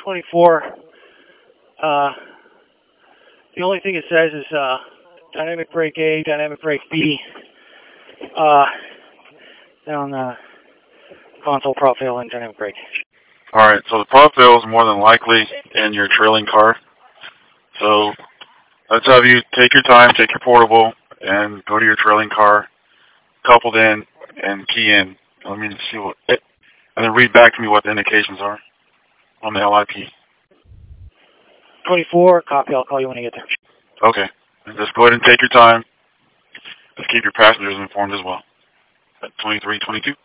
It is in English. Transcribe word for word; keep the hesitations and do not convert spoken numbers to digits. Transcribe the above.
twenty-four. Uh, the only thing it says is uh, dynamic brake A, dynamic brake B. Uh, down the console prop fail and dynamic brake. Alright, so the prop fail is more than likely in your trailing car. So let's have you take your time, take your portable, and go to your trailing car, coupled in, and key in. Let me see what, and then read back to me what the indications are on the L I P. twenty-four, copy, I'll call you when I get there. Okay, and just go ahead and take your time. Just keep your passengers informed as well. At twenty-three twenty-two.